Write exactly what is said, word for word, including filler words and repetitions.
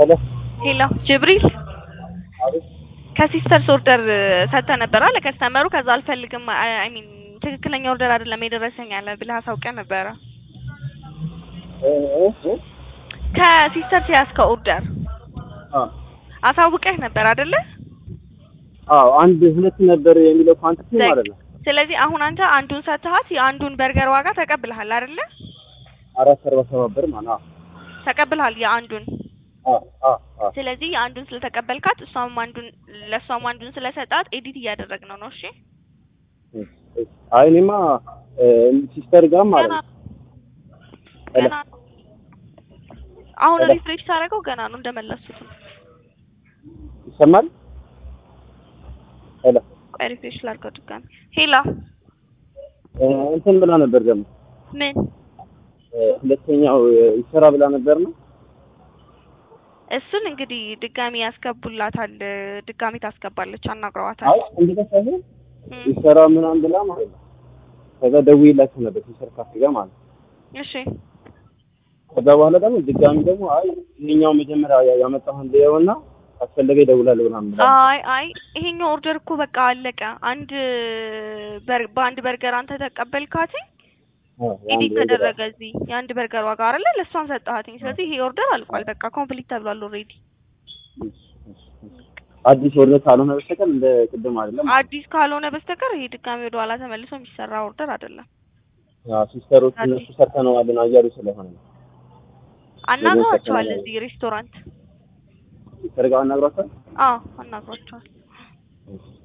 ሄሎ ሄሎ ጅብሪል ከሲስተርስ ኦርደር ሰጥተህ ነበር አለ ከስተመሩ ከዛ አልፈልግም አይ ሚን ትክክለኛ ኦርደር አይደለም የደረሰኝ አለ ብለህ አሳውቀህ ነበር እህ ከሲስተርስ ያስከው ኦርደር አ አሳውቀህ ነበር አይደለ? አዎ አንድ ሁለት ነበር የሚለው ኳንቲቲ ማለት ነው። ስለዚህ አሁን አንተ አንዱን ሰጥተሃት የአንዱን በርገር ዋጋ ተቀብለሃል አይደለ? አራት አርባ ሰባት ብር ማለት ነው። ተቀብለሃል የአንዱን አ አ አ ስለዚህ የአንዱን ስለተቀበልካት እሷም አንዱን ለሷም አንዱን ስለሰጣት ኤዲት እያደረግነው ነው። እሺ አይ እኔማ ሲስተር ጋር ማለት ነው። ገና አሁን ሪፍሬሽ ታደርገው ገና ነው እንደመለሱት ይሰማል። ሄሎ ሪፍሬሽ ላድርገው ድጋሚ ሄላ እንትን ብላ ነበር ደግሞ ምን ሁለተኛው ይሰራ ብላ ነበር ነው። እሱን እንግዲህ ድጋሚ ያስገቡላታል ድጋሚ ታስገባለች አናግረዋታል። አይ እንደተሰለ ይሰራ ምናምን ብላ ማለት ነው። ከዛ ደውዬላችሁ ነበር ሲስተር ካፌ ጋር ማለት ነው። እሺ ከዛ በኋላ ደግሞ ድጋሚ ደግሞ አይ ይሄኛው መጀመሪያ ያመጣሁን ለየውና አስፈለገ ይደውላለሁ ምናምን። አይ አይ ይሄኛው ኦርደር እኮ በቃ አለቀ። አንድ በአንድ በርገር አንተ ተቀበልካት ኤዲት ተደረገ እዚህ የአንድ በርገር ዋጋ አይደለ ለሷም ሰጣሃትኝ። ስለዚህ ይሄ ኦርደር አልቋል በቃ ኮምፕሊት ተብሏል ኦሬዲ። አዲስ ኦርደር ካልሆነ በስተቀር እንደ ቅድም አይደለም። አዲስ ካልሆነ በስተቀር ይሄ ድጋሚ ወደ ኋላ ተመልሶ የሚሰራ ኦርደር አይደለም። ያ ሲስተሮች እነሱ ሰርተነዋል አያሉ ስለሆነ ነው። አናግሯቸዋል እዚህ ሬስቶራንት ተረጋው አናግሯቸዋል። አዎ አናግሯቸዋል።